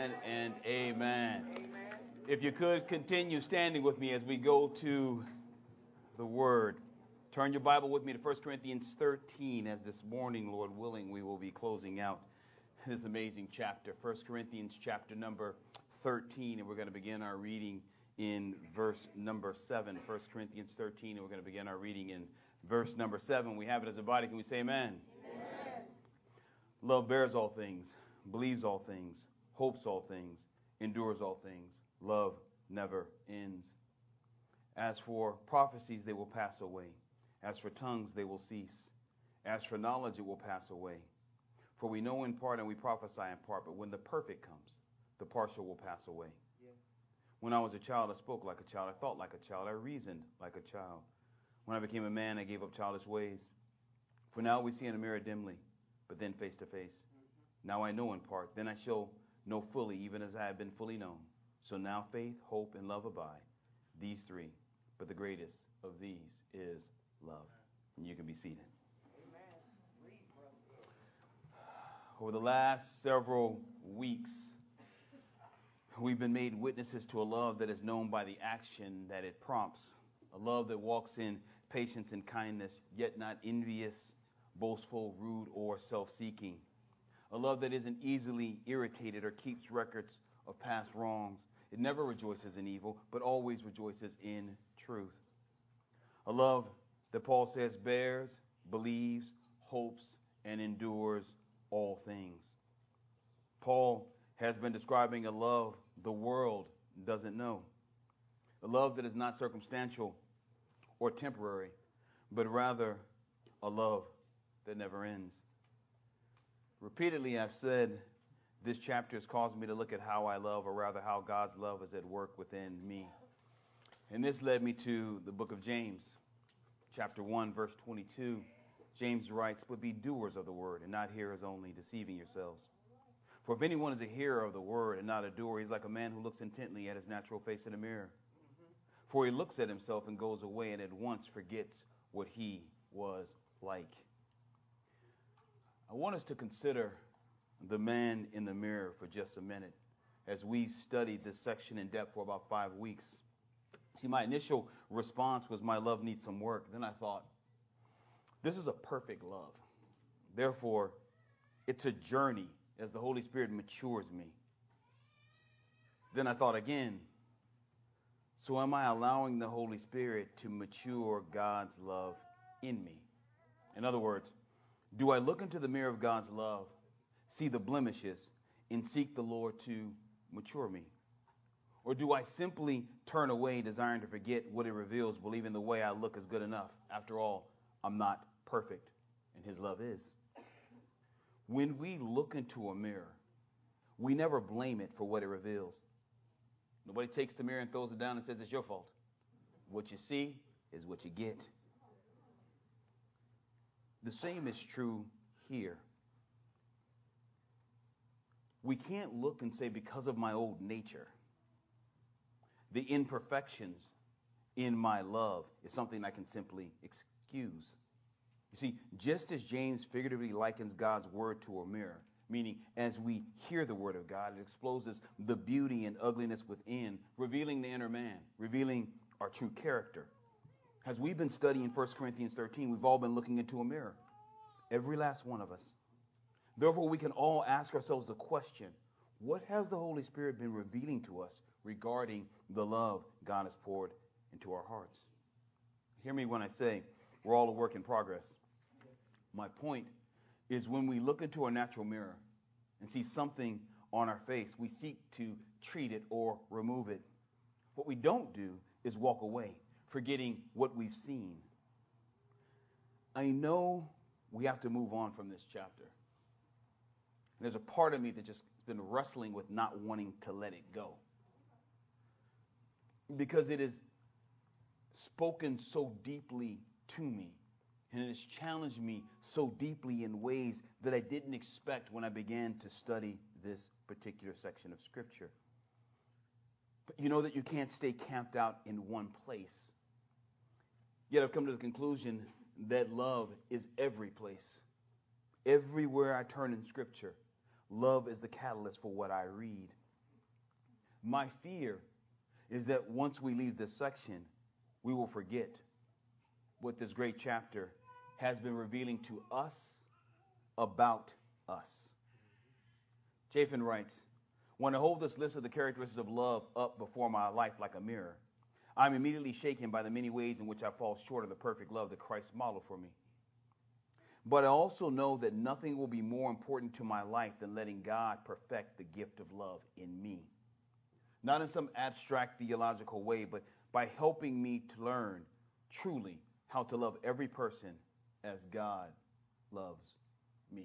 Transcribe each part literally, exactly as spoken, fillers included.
And amen. If you could continue standing with me as we go to the Word. Turn your Bible with me to First Corinthians thirteen, as this morning, Lord willing, we will be closing out this amazing chapter. First Corinthians chapter number thirteen, and we're going to begin our reading in verse number seven. First Corinthians thirteen, and we're going to begin our reading in verse number seven. We have it as a body. Can we say amen? Amen. Love bears all things, believes all things, hopes all things, endures all things. Love never ends. As for prophecies, they will pass away. As for tongues, they will cease. As for knowledge, it will pass away. For we know in part and we prophesy in part, but when the perfect comes, the partial will pass away. Yes. When I was a child, I spoke like a child. I thought like a child. I reasoned like a child. When I became a man, I gave up childish ways. For now we see in a mirror dimly, but then face to face. Mm-hmm. Now I know in part. Then I shall know fully, even as I have been fully known. So now faith, hope, and love abide, these three. But the greatest of these is love. And you can be seated. Amen. Over the last several weeks, we've been made witnesses to a love that is known by the action that it prompts. A love that walks in patience and kindness, yet not envious, boastful, rude, or self-seeking. A love that isn't easily irritated or keeps records of past wrongs. It never rejoices in evil, but always rejoices in truth. A love that Paul says bears, believes, hopes, and endures all things. Paul has been describing a love the world doesn't know. A love that is not circumstantial or temporary, but rather a love that never ends. Repeatedly, I've said this chapter has caused me to look at how I love, or rather how God's love is at work within me. And this led me to the book of James, chapter one, verse twenty-two. James writes, "But be doers of the word, and not hearers only, deceiving yourselves. For if anyone is a hearer of the word and not a doer, he's like a man who looks intently at his natural face in a mirror. For he looks at himself and goes away and at once forgets what he was like." I want us to consider the man in the mirror for just a minute as we studied this section in depth for about five weeks. See, my initial response was my love needs some work. Then I thought, this is a perfect love. Therefore, it's a journey as the Holy Spirit matures me. Then I thought again, so am I allowing the Holy Spirit to mature God's love in me? In other words, do I look into the mirror of God's love, see the blemishes, and seek the Lord to mature me? Or do I simply turn away, desiring to forget what it reveals, believing the way I look is good enough? After all, I'm not perfect, and His love is. When we look into a mirror, we never blame it for what it reveals. Nobody takes the mirror and throws it down and says it's your fault. What you see is what you get. The same is true here. We can't look and say, because of my old nature, the imperfections in my love is something I can simply excuse. You see, just as James figuratively likens God's word to a mirror, meaning as we hear the word of God, it exposes the beauty and ugliness within, revealing the inner man, revealing our true character. As we've been studying First Corinthians thirteen, we've all been looking into a mirror. Every last one of us. Therefore, we can all ask ourselves the question, what has the Holy Spirit been revealing to us regarding the love God has poured into our hearts? Hear me when I say we're all a work in progress. My point is, when we look into our natural mirror and see something on our face, we seek to treat it or remove it. What we don't do is walk away, forgetting what we've seen. I know we have to move on from this chapter. There's a part of me that just has been wrestling with not wanting to let it go, because it has spoken so deeply to me, and it has challenged me so deeply in ways that I didn't expect when I began to study this particular section of Scripture. But you know that you can't stay camped out in one place. Yet I've come to the conclusion that love is every place. Everywhere I turn in Scripture, love is the catalyst for what I read. My fear is that once we leave this section, we will forget what this great chapter has been revealing to us about us. Chafin writes, when I hold this list of the characteristics of love up before my life like a mirror, I'm immediately shaken by the many ways in which I fall short of the perfect love that Christ modeled for me. But I also know that nothing will be more important to my life than letting God perfect the gift of love in me. Not in some abstract theological way, but by helping me to learn truly how to love every person as God loves me.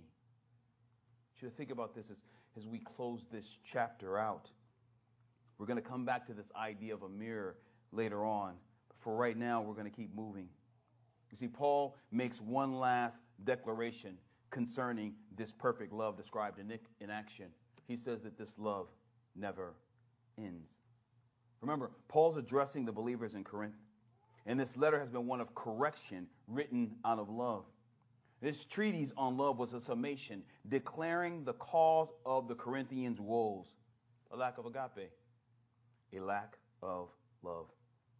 I should think about this as, as we close this chapter out. We're going to come back to this idea of a mirror later on. But for right now, we're going to keep moving. You see, Paul makes one last declaration concerning this perfect love described in, in action. He says that this love never ends. Remember, Paul's addressing the believers in Corinth, and this letter has been one of correction written out of love. This treatise on love was a summation declaring the cause of the Corinthians' woes, a lack of agape, a lack of love.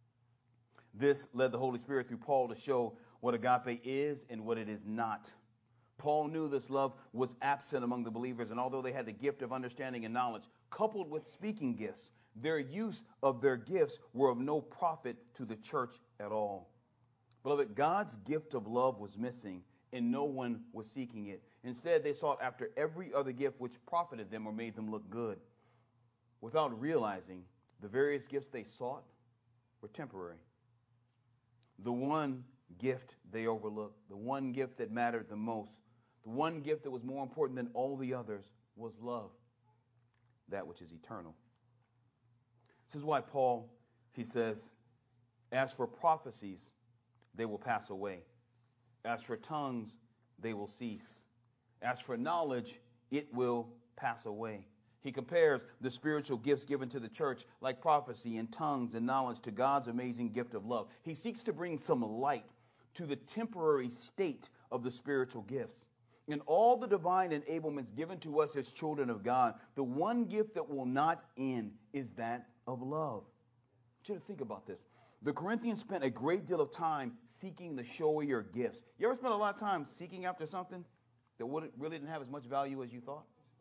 This led the Holy Spirit through Paul to show what agape is and what it is not. Paul knew this love was absent among the believers, and although they had the gift of understanding and knowledge, coupled with speaking gifts, their use of their gifts were of no profit to the church at all. Beloved, God's gift of love was missing, and no one was seeking it. Instead, they sought after every other gift which profited them or made them look good, without realizing the various gifts they sought were temporary. The one gift they overlooked, the one gift that mattered the most, the one gift that was more important than all the others was love, that which is eternal. This is why Paul, he says, as for prophecies, they will pass away. As for tongues, they will cease. As for knowledge, it will pass away. He compares the spiritual gifts given to the church, like prophecy and tongues and knowledge, to God's amazing gift of love. He seeks to bring some light to the temporary state of the spiritual gifts. In all the divine enablements given to us as children of God, the one gift that will not end is that of love. I want you to think about this. The Corinthians spent a great deal of time seeking the showier gifts. You ever spent a lot of time seeking after something that wouldn't, really didn't have as much value as you thought?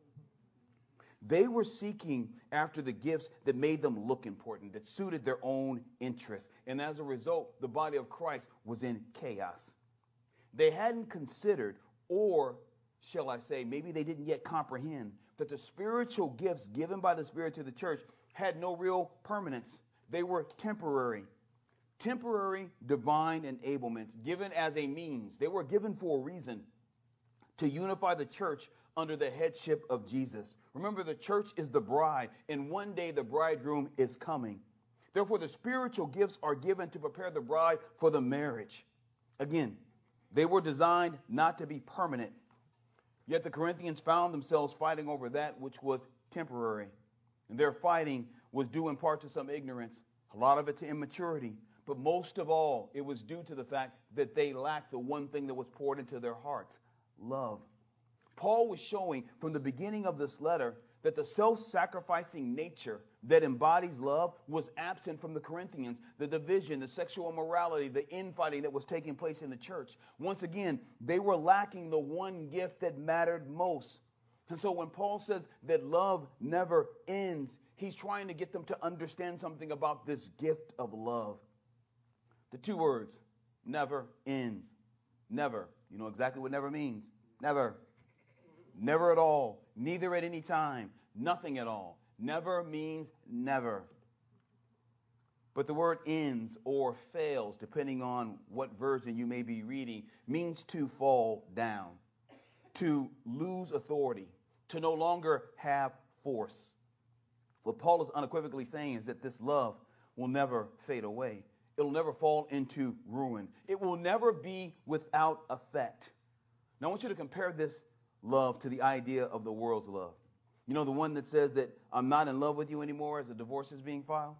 They were seeking after the gifts that made them look important, that suited their own interests. And as a result, the body of Christ was in chaos. They hadn't considered, or shall I say, maybe they didn't yet comprehend, that the spiritual gifts given by the Spirit to the church had no real permanence. They were temporary. Temporary divine enablements given as a means. They were given for a reason, to unify the church under the headship of Jesus. Remember, the church is the bride, and one day the bridegroom is coming. Therefore, the spiritual gifts are given to prepare the bride for the marriage. Again, they were designed not to be permanent. Yet the Corinthians found themselves fighting over that which was temporary. And their fighting was due in part to some ignorance, a lot of it to immaturity. But most of all, it was due to the fact that they lacked the one thing that was poured into their hearts, love. Paul was showing from the beginning of this letter that the self-sacrificing nature that embodies love was absent from the Corinthians. The division, the sexual immorality, the infighting that was taking place in the church. Once again, they were lacking the one gift that mattered most. And so when Paul says that love never ends, he's trying to get them to understand something about this gift of love. The two words, never ends. Never. You know exactly what never means. Never. Never at all. Neither at any time. Nothing at all. Never means never. But the word ends or fails, depending on what version you may be reading, means to fall down, to lose authority, to no longer have force. What Paul is unequivocally saying is that this love will never fade away. It'll never fall into ruin. It will never be without effect. Now I want you to compare this love to the idea of the world's love. You know, the one that says that I'm not in love with you anymore as a divorce is being filed?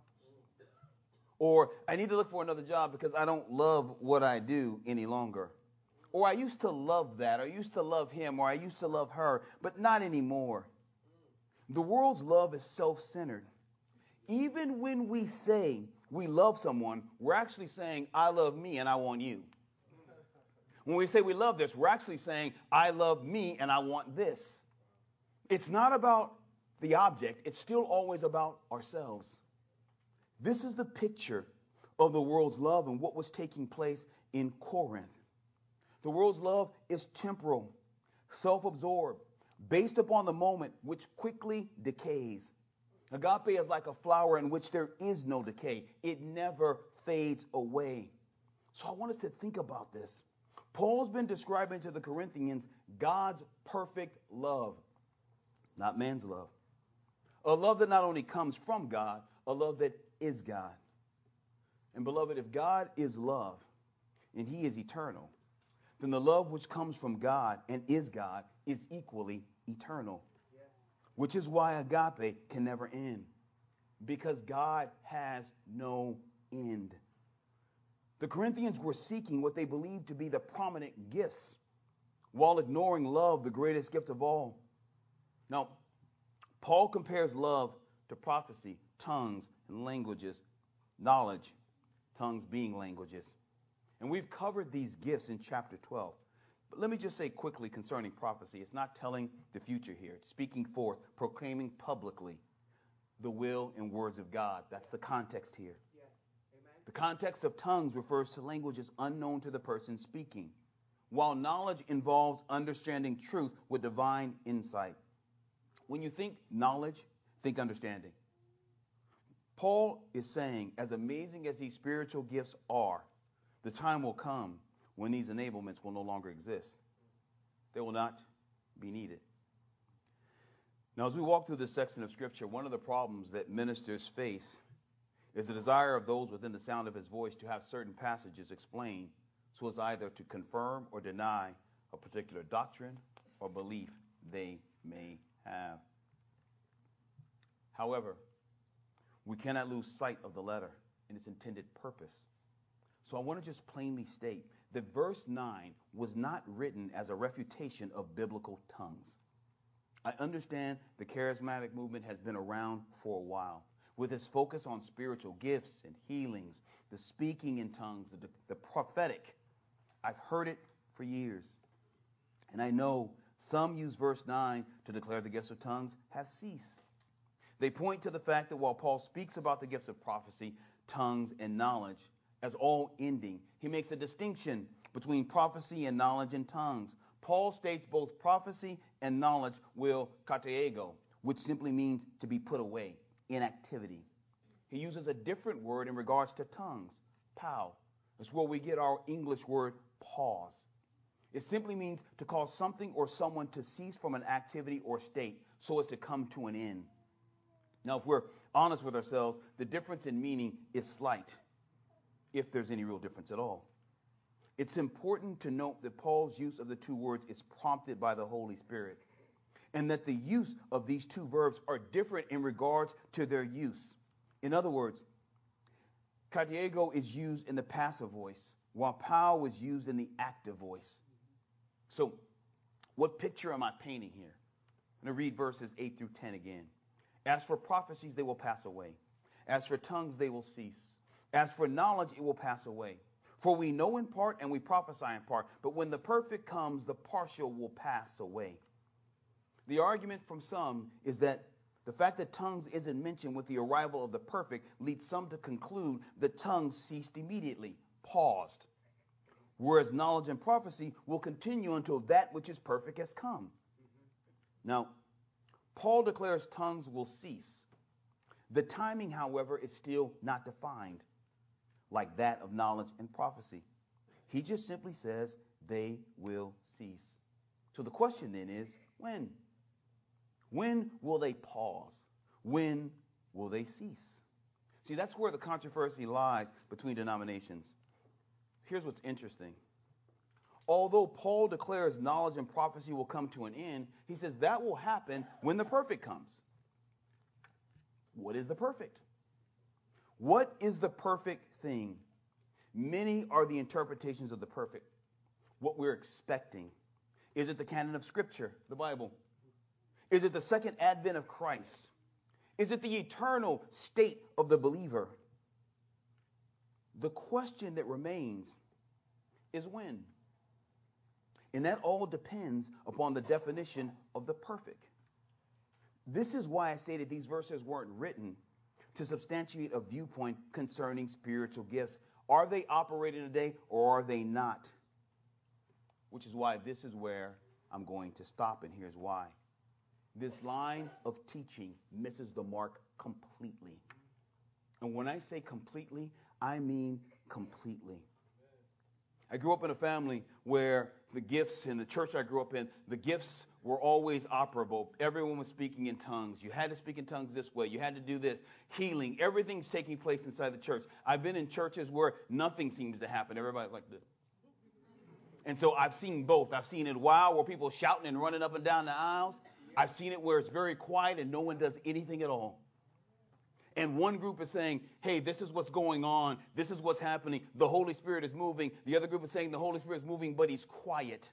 Or I need to look for another job because I don't love what I do any longer. Or I used to love that, or I used to love him, or I used to love her, but not anymore. The world's love is self-centered. Even when we say we love someone, we're actually saying, I love me and I want you. When we say we love this, we're actually saying, I love me and I want this. It's not about the object. It's still always about ourselves. This is the picture of the world's love and what was taking place in Corinth. The world's love is temporal, self-absorbed, based upon the moment, which quickly decays. Agape is like a flower in which there is no decay. It never fades away. So I want us to think about this. Paul's been describing to the Corinthians God's perfect love, not man's love. A love that not only comes from God, a love that is God. And beloved, if God is love and he is eternal, then the love which comes from God and is God is equally eternal. Yes. Which is why agape can never end. Because God has no end. The Corinthians were seeking what they believed to be the prominent gifts, while ignoring love, the greatest gift of all. Now, Paul compares love to prophecy, tongues, and languages, knowledge, tongues being languages. And we've covered these gifts in chapter twelve. But let me just say quickly concerning prophecy. It's not telling the future here. It's speaking forth, proclaiming publicly the will and words of God. That's the context here. Yes. Amen. The context of tongues refers to languages unknown to the person speaking, while knowledge involves understanding truth with divine insight. When you think knowledge, think understanding. Paul is saying, as amazing as these spiritual gifts are, the time will come when these enablements will no longer exist. They will not be needed. Now, as we walk through this section of Scripture, one of the problems that ministers face is the desire of those within the sound of his voice to have certain passages explained so as either to confirm or deny a particular doctrine or belief they may have. However, we cannot lose sight of the letter and its intended purpose. So I want to just plainly state that verse nine was not written as a refutation of biblical tongues. I understand the charismatic movement has been around for a while, with its focus on spiritual gifts and healings, the speaking in tongues, the, the prophetic. I've heard it for years. And I know some use verse nine to declare the gifts of tongues have ceased. They point to the fact that while Paul speaks about the gifts of prophecy, tongues, and knowledge as all ending, he makes a distinction between prophecy and knowledge and tongues. Paul states both prophecy and knowledge will kataigo, which simply means to be put away, inactivity. He uses a different word in regards to tongues, pau. That's where we get our English word pause. It simply means to cause something or someone to cease from an activity or state so as to come to an end. Now, if we're honest with ourselves, the difference in meaning is slight, if there's any real difference at all. It's important to note that Paul's use of the two words is prompted by the Holy Spirit, and that the use of these two verbs are different in regards to their use. In other words, kataigo is used in the passive voice, while pau is used in the active voice. So, what picture am I painting here? I'm going to read verses eight through ten again. As for prophecies, they will pass away. As for tongues, they will cease. As for knowledge, it will pass away. For we know in part and we prophesy in part. But when the perfect comes, the partial will pass away. The argument from some is that the fact that tongues isn't mentioned with the arrival of the perfect leads some to conclude that tongues ceased immediately, paused. Whereas knowledge and prophecy will continue until that which is perfect has come. Now, Paul declares tongues will cease. The timing, however, is still not defined, like that of knowledge and prophecy. He just simply says they will cease. So the question then is, when? When will they pause? When will they cease? See, that's where the controversy lies between denominations. Here's what's interesting. Although Paul declares knowledge and prophecy will come to an end, he says that will happen when the perfect comes. What is the perfect? What is the perfect thing? Many are the interpretations of the perfect. What we're expecting. Is it the canon of Scripture, the Bible? Is it the second advent of Christ? Is it the eternal state of the believer? The question that remains is when. And that all depends upon the definition of the perfect. This is why I stated these verses weren't written to substantiate a viewpoint concerning spiritual gifts. Are they operating today or are they not? Which is why this is where I'm going to stop, and here's why. This line of teaching misses the mark completely. And when I say completely, I mean completely. I grew up in a family where the gifts in the church I grew up in, the gifts were always operable. Everyone was speaking in tongues. You had to speak in tongues this way. You had to do this. Healing. Everything's taking place inside the church. I've been in churches where nothing seems to happen. Everybody's like this. And so I've seen both. I've seen it wow, where people shouting and running up and down the aisles. I've seen it where it's very quiet and no one does anything at all. And one group is saying, hey, this is what's going on. This is what's happening. The Holy Spirit is moving. The other group is saying the Holy Spirit is moving, but he's quiet.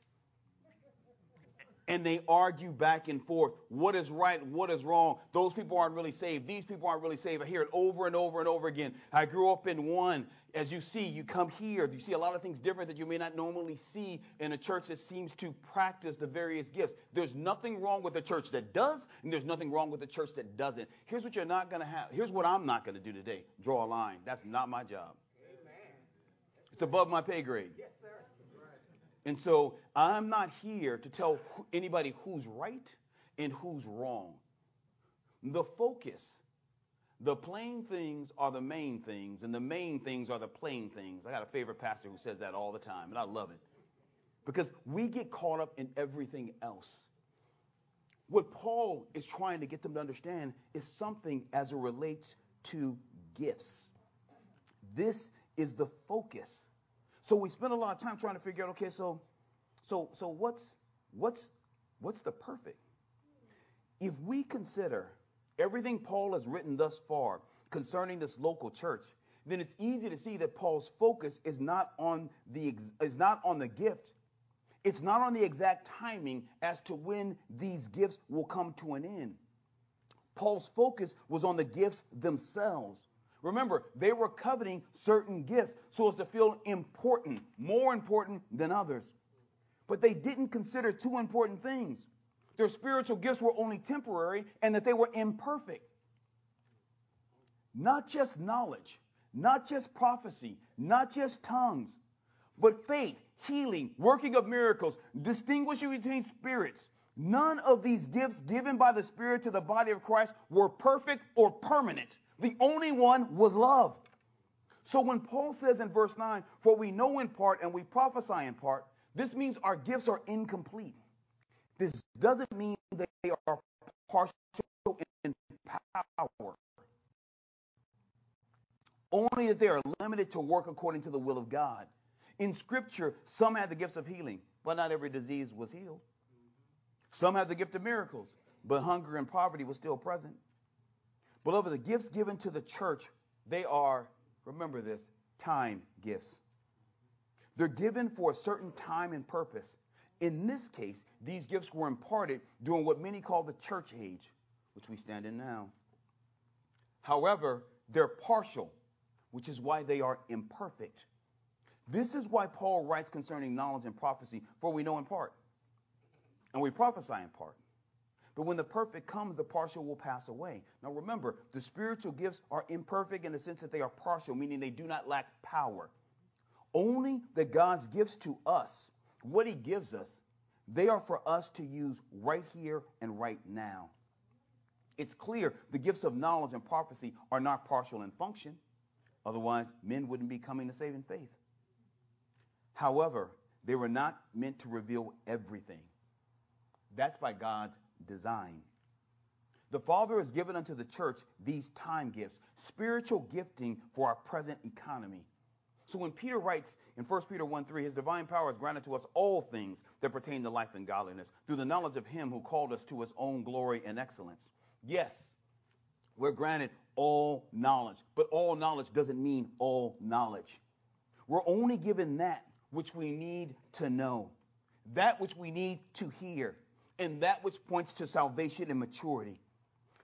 And they argue back and forth. What is right? What is wrong? Those people aren't really saved. These people aren't really saved. I hear it over and over and over again. I grew up in one. As you see, you come here. You see a lot of things different that you may not normally see in a church that seems to practice the various gifts. There's nothing wrong with a church that does, and there's nothing wrong with a church that doesn't. Here's what you're not going to have. Here's what I'm not going to do today. Draw a line. That's not my job. Amen. It's above my pay grade. Yes, sir. And so I'm not here to tell anybody who's right and who's wrong. The focus, the plain things are the main things, and the main things are the plain things. I got a favorite pastor who says that all the time, and I love it. Because we get caught up in everything else. What Paul is trying to get them to understand is something as it relates to gifts. This is the focus. So we spend a lot of time trying to figure out, okay, so so so what's what's what's the perfect? If we consider everything Paul has written thus far concerning this local church, then it's easy to see that Paul's focus is not on the is not on the gift. It's not on the exact timing as to when these gifts will come to an end. Paul's focus was on the gifts themselves. Remember, they were coveting certain gifts so as to feel important, more important than others. But they didn't consider two important things. Their spiritual gifts were only temporary and that they were imperfect. Not just knowledge, not just prophecy, not just tongues, but faith, healing, working of miracles, distinguishing between spirits. None of these gifts given by the Spirit to the body of Christ were perfect or permanent. The only one was love. So when Paul says in verse nine, for we know in part and we prophesy in part, this means our gifts are incomplete. This doesn't mean they are partial in power. Only that they are limited to work according to the will of God. In Scripture, some had the gifts of healing, but not every disease was healed. Some had the gift of miracles, but hunger and poverty was still present. Beloved, the gifts given to the church, they are, remember this, time gifts. They're given for a certain time and purpose. In this case, these gifts were imparted during what many call the church age, which we stand in now. However, they're partial, which is why they are imperfect. This is why Paul writes concerning knowledge and prophecy, for we know in part, and we prophesy in part. But when the perfect comes, the partial will pass away. Now remember, the spiritual gifts are imperfect in the sense that they are partial, meaning they do not lack power. Only that God's gifts to us, what he gives us, they are for us to use right here and right now. It's clear the gifts of knowledge and prophecy are not partial in function. Otherwise, men wouldn't be coming to saving faith. However, they were not meant to reveal everything. That's by God's design. The Father has given unto the church these time gifts, spiritual gifting for our present economy. So when Peter writes in First Peter one three, his divine power has granted to us all things that pertain to life and godliness through the knowledge of him who called us to his own glory and excellence. Yes, we're granted all knowledge, but all knowledge doesn't mean all knowledge. We're only given that which we need to know, that which we need to hear, and that which points to salvation and maturity.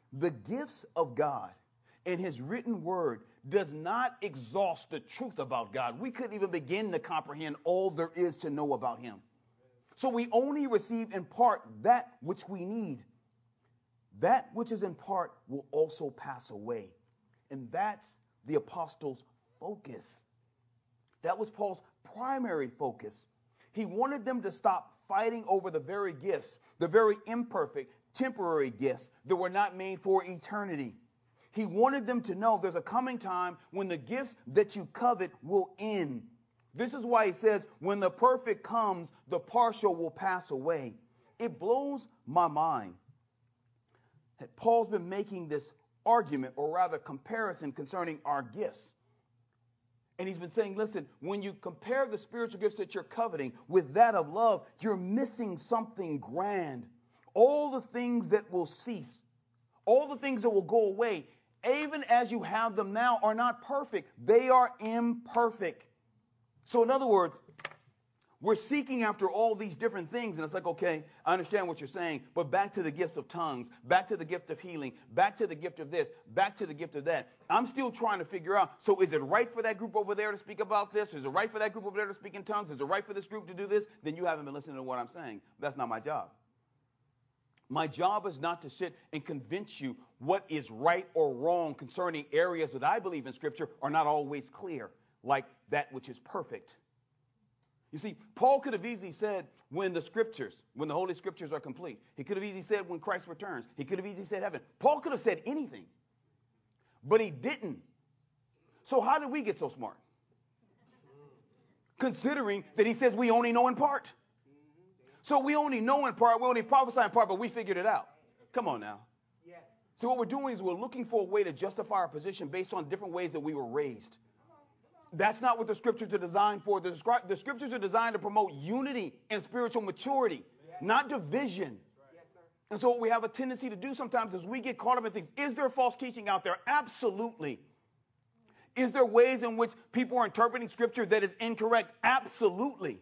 The gifts of God and his written word does not exhaust the truth about God. We couldn't even begin to comprehend all there is to know about him. So we only receive in part that which we need. That which is in part will also pass away. And that's the apostles' focus. That was Paul's primary focus. He wanted them to stop fighting over the very gifts, the very imperfect, temporary gifts that were not made for eternity. He wanted them to know there's a coming time when the gifts that you covet will end. This is why he says, when the perfect comes, the partial will pass away. It blows my mind that Paul's been making this argument, or rather comparison, concerning our gifts. And he's been saying, listen, when you compare the spiritual gifts that you're coveting with that of love, you're missing something grand. All the things that will cease, all the things that will go away, even as you have them now, are not perfect. They are imperfect. So in other words, we're seeking after all these different things. And it's like, okay, I understand what you're saying, but back to the gifts of tongues, back to the gift of healing, back to the gift of this, back to the gift of that. I'm still trying to figure out, so is it right for that group over there to speak about this? Is it right for that group over there to speak in tongues? Is it right for this group to do this? Then you haven't been listening to what I'm saying. That's not my job. My job is not to sit and convince you what is right or wrong concerning areas that I believe in Scripture are not always clear, like that which is perfect. You see, Paul could have easily said when the Scriptures, when the Holy Scriptures are complete. He could have easily said when Christ returns. He could have easily said heaven. Paul could have said anything, but he didn't. So how did we get so smart? Considering that he says we only know in part. So we only know in part, we only prophesy in part, but we figured it out. Come on now. Yes. So what we're doing is we're looking for a way to justify our position based on different ways that we were raised. That's not what the Scriptures are designed for. The, the Scriptures are designed to promote unity and spiritual maturity, yes. not division. Yes, sir. And so what we have a tendency to do sometimes is we get caught up in things. Is there false teaching out there? Absolutely. Is there ways in which people are interpreting Scripture that is incorrect? Absolutely.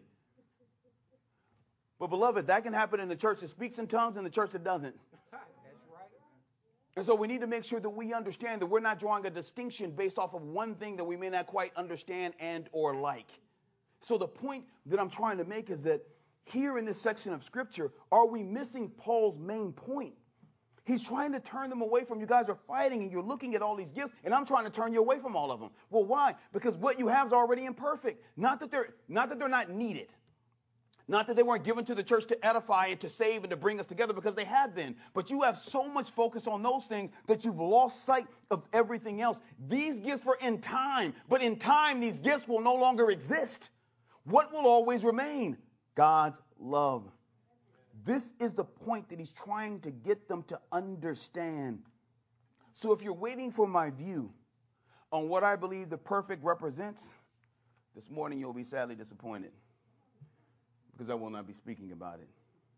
But beloved, that can happen in the church that speaks in tongues and the church that doesn't. That's right. And so we need to make sure that we understand that we're not drawing a distinction based off of one thing that we may not quite understand and or like. So the point that I'm trying to make is that here in this section of Scripture, are we missing Paul's main point? He's trying to turn them away from, you guys are fighting and you're looking at all these gifts, and I'm trying to turn you away from all of them. Well, why? Because what you have is already imperfect. Not that they're not that they're not needed. Not that they weren't given to the church to edify and to save and to bring us together, because they have been. But you have so much focus on those things that you've lost sight of everything else. These gifts were in time, but in time these gifts will no longer exist. What will always remain? God's love. This is the point that he's trying to get them to understand. So if you're waiting for my view on what I believe the perfect represents, this morning you'll be sadly disappointed, because I will not be speaking about it.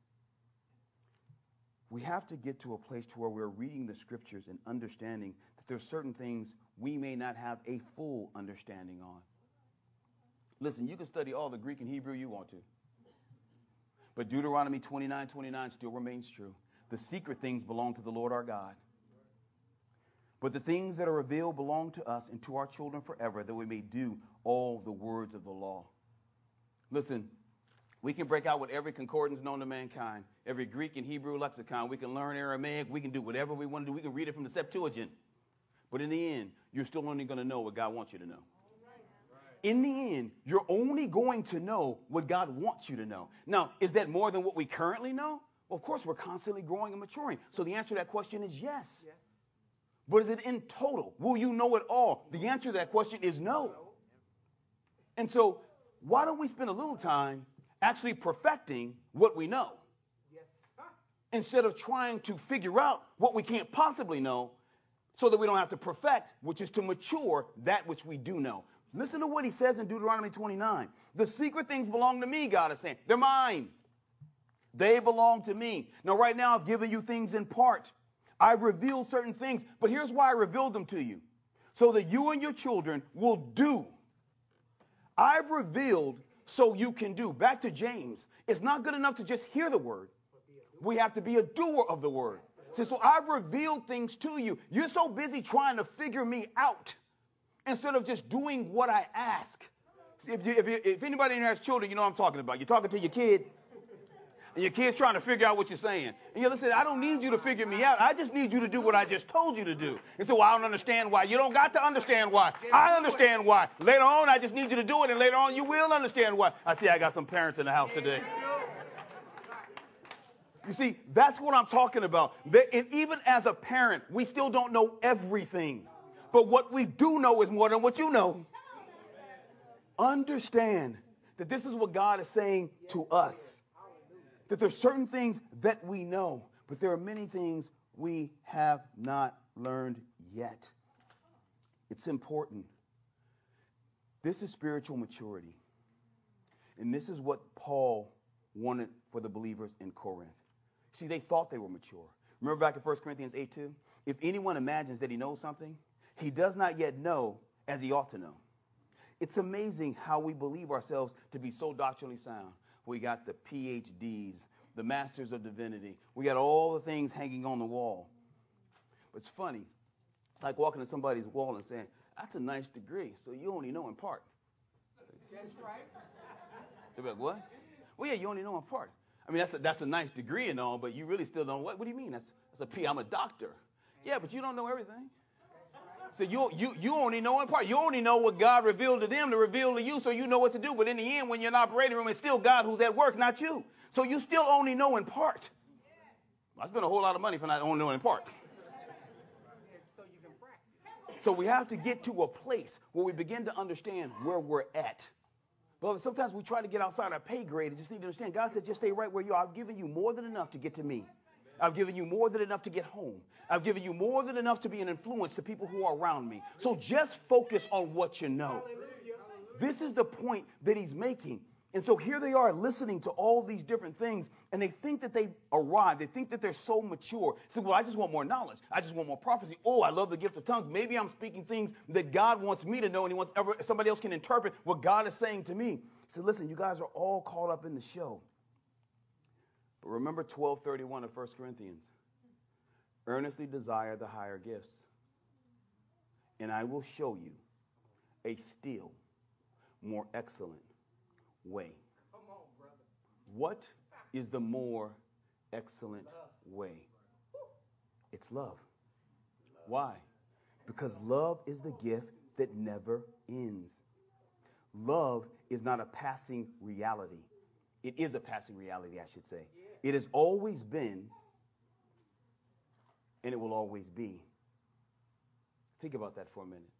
We have to get to a place to where we're reading the Scriptures and understanding that there's certain things we may not have a full understanding on. Listen, you can study all the Greek and Hebrew you want to, but Deuteronomy twenty-nine twenty-nine still remains true. The secret things belong to the Lord our God, but the things that are revealed belong to us and to our children forever, that we may do all the words of the law. Listen, we can break out with every concordance known to mankind, every Greek and Hebrew lexicon. We can learn Aramaic. We can do whatever we want to do. We can read it from the Septuagint. But in the end, you're still only going to know what God wants you to know. In the end, you're only going to know what God wants you to know. Now, is that more than what we currently know? Well, of course, we're constantly growing and maturing. So the answer to that question is yes. Yes. But is it in total? Will you know it all? The answer to that question is no. And so why don't we spend a little time actually perfecting what we know, yes, instead of trying to figure out what we can't possibly know, so that we don't have to perfect, which is to mature that which we do know. Listen to what he says in Deuteronomy twenty-nine. The secret things belong to me, God is saying. They're mine. They belong to me. Now, right now, I've given you things in part. I've revealed certain things, but here's why I revealed them to you. So that you and your children will do. I've revealed so you can do. Back to James. It's not good enough to just hear the word. We have to be a doer of the word. See, so I've revealed things to you. You're so busy trying to figure me out instead of just doing what I ask. See, if, you, if, you, if anybody in here has children, you know what I'm talking about. You're talking to your kid, and your kid's trying to figure out what you're saying. And you listen, I don't need you to figure me out. I just need you to do what I just told you to do. And so, well, I don't understand why. You don't got to understand why. I understand why. Later on, I just need you to do it, and later on, you will understand why. I see I got some parents in the house today. You see, that's what I'm talking about. That, and even as a parent, we still don't know everything. But what we do know is more than what you know. Understand that this is what God is saying to us. That there's certain things that we know, but there are many things we have not learned yet. It's important. This is spiritual maturity. And this is what Paul wanted for the believers in Corinth. See, they thought they were mature. Remember back in First Corinthians eight two? If anyone imagines that he knows something, he does not yet know as he ought to know. It's amazing how we believe ourselves to be so doctrinally sound. We got the P H Ds, the Masters of Divinity. We got all the things hanging on the wall. But it's funny. It's like walking to somebody's wall and saying, that's a nice degree, so you only know in part. That's right. They're like, what? Well, yeah, you only know in part. I mean, that's a, that's a nice degree and all, but you really still don't. What, what do you mean? That's, that's a P. I'm a doctor. Yeah, but you don't know everything. So you, you, you only know in part. You only know what God revealed to them to reveal to you, so you know what to do. But in the end, when you're in the operating room, it's still God who's at work, not you. So you still only know in part. I spent a whole lot of money for not only knowing in part. So you can practice. So we have to get to a place where we begin to understand where we're at. But sometimes we try to get outside our pay grade and just need to understand. God said, just stay right where you are. I've given you more than enough to get to me. I've given you more than enough to get home. I've given you more than enough to be an influence to people who are around me. So just focus on what you know. This is the point that he's making. And so here they are listening to all these different things, and they think that they arrived. They think that they're so mature. Say, well, I just want more knowledge. I just want more prophecy. Oh, I love the gift of tongues. Maybe I'm speaking things that God wants me to know, and he wants ever, somebody else can interpret what God is saying to me. So listen, you guys are all caught up in the show. But remember twelve thirty-one of First Corinthians. Earnestly desire the higher gifts, and I will show you a still more excellent way. Come on, brother. What is the more excellent way? It's love. Why? Because love is the gift that never ends. Love is not a passing reality. It is a passing reality, I should say. It has always been, and it will always be. Think about that for a minute.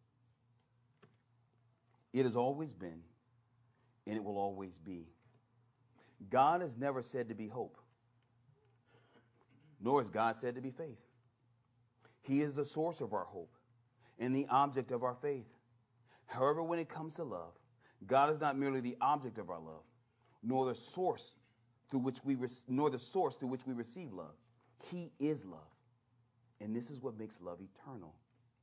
It has always been, and it will always be. God is never said to be hope, nor is God said to be faith. He is the source of our hope and the object of our faith. However, when it comes to love, God is not merely the object of our love, nor the source through which we re- nor the source through which we receive love. He is love, and this is what makes love eternal.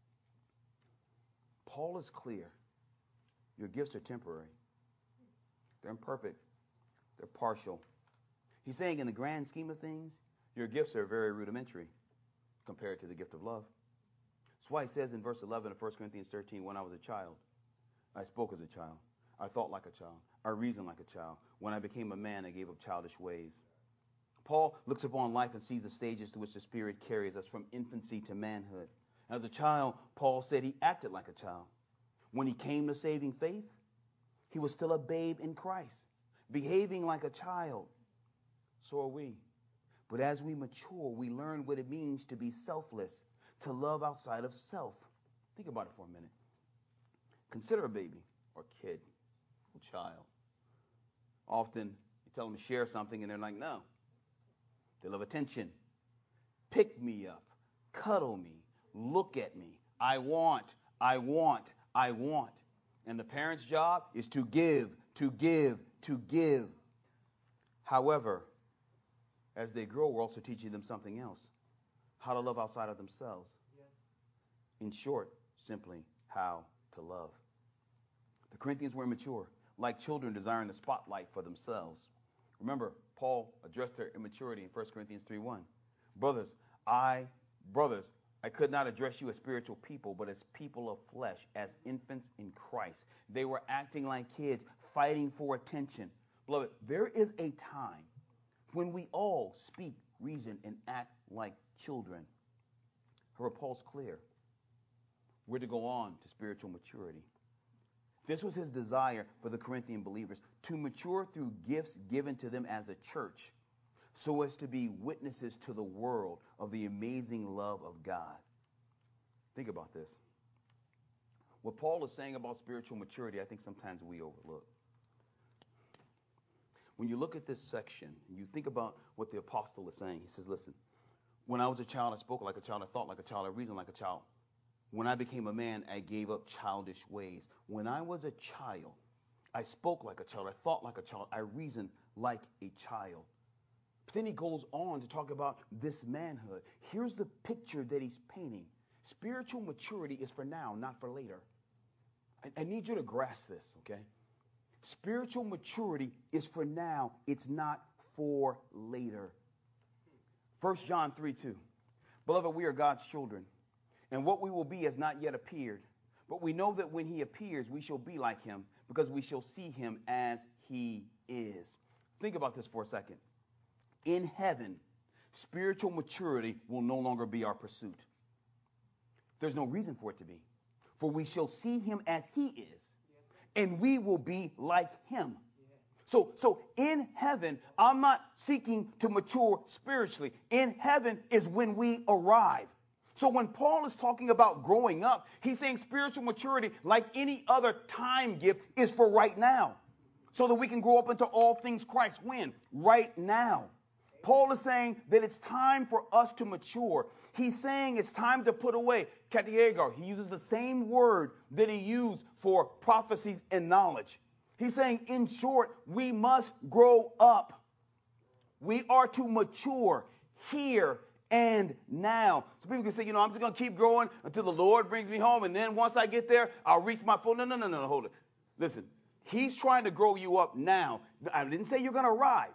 Paul is clear. Your gifts are temporary. They're imperfect. They're partial. He's saying in the grand scheme of things, your gifts are very rudimentary compared to the gift of love. That's why he says in verse eleven of First Corinthians thirteen, when I was a child, I spoke as a child. I thought like a child. I reasoned like a child. When I became a man, I gave up childish ways. Paul looks upon life and sees the stages through which the Spirit carries us from infancy to manhood. As a child, Paul said he acted like a child. When he came to saving faith, he was still a babe in Christ, behaving like a child. So are we. But as we mature, we learn what it means to be selfless, to love outside of self. Think about it for a minute. Consider a baby or kid, a child. Often you tell them to share something and they're like, no. They love attention. Pick me up, cuddle me, look at me. I want, I want, I want. And the parent's job is to give, to give, to give. However, as they grow, we're also teaching them something else. How to love outside of themselves. Yes. In short, simply how to love. The Corinthians were immature, like children desiring the spotlight for themselves. Remember, Paul addressed their immaturity in First Corinthians three one. Brothers, I, brothers, I could not address you as spiritual people, but as people of flesh, as infants in Christ. They were acting like kids, fighting for attention. Beloved, there is a time when we all speak, reason, and act like children. Her Paul's clear. We're to go on to spiritual maturity. This was his desire for the Corinthian believers, to mature through gifts given to them as a church, so as to be witnesses to the world of the amazing love of God. Think about this. What Paul is saying about spiritual maturity, I think sometimes we overlook. When you look at this section, and you think about what the apostle is saying, he says, listen, when I was a child, I spoke like a child, I thought like a child, I reasoned like a child. When I became a man, I gave up childish ways. When I was a child, I spoke like a child, I thought like a child, I reasoned like a child. But then he goes on to talk about this manhood. Here's the picture that he's painting. Spiritual maturity is for now, not for later. I, I need you to grasp this, okay? Spiritual maturity is for now. It's not for later. First John three two. Beloved, we are God's children, and what we will be has not yet appeared. But we know that when he appears, we shall be like him, because we shall see him as he is. Think about this for a second. In heaven, spiritual maturity will no longer be our pursuit. There's no reason for it to be. For we shall see him as he is, and we will be like him. So, so in heaven, I'm not seeking to mature spiritually. In heaven is when we arrive. So when Paul is talking about growing up, he's saying spiritual maturity, like any other time gift, is for right now, so that we can grow up into all things Christ. When? Right now. Paul is saying that it's time for us to mature. He's saying it's time to put away katiegar. He uses the same word that he used for prophecies and knowledge. He's saying, in short, we must grow up. We are to mature here and now. So people can say, you know, I'm just going to keep growing until the Lord brings me home, and then once I get there, I'll reach my full. No, no, no, no, no, hold it. Listen, he's trying to grow you up now. I didn't say you're going to arrive.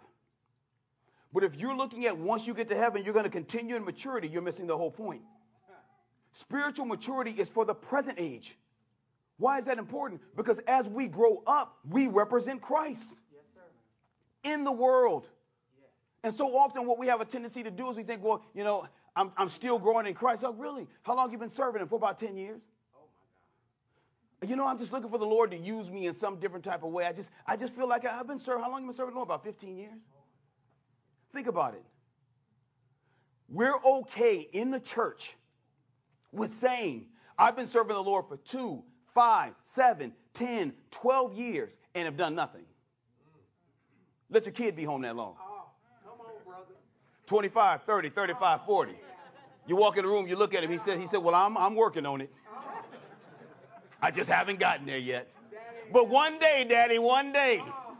But if you're looking at once you get to heaven, you're going to continue in maturity, you're missing the whole point. Spiritual maturity is for the present age. Why is that important? Because as we grow up, we represent Christ. Yes, sir. In the world. Yes. And so often what we have a tendency to do is we think, well, you know, I'm, I'm still growing in Christ. Oh, really? How long have you been serving him? For about ten years? Oh, my God. You know, I'm just looking for the Lord to use me in some different type of way. I just I just feel like I've been serving. How long have you been serving the Lord? About fifteen years? Think about it. We're okay in the church with saying, I've been serving the Lord for two, five, seven, ten, twelve years and have done nothing. Let your kid be home that long. Oh, come on, brother. twenty-five, thirty, thirty-five, forty. You walk in the room, you look at him. He said, he said, well, I'm, I'm working on it. I just haven't gotten there yet. But one day, Daddy, one day.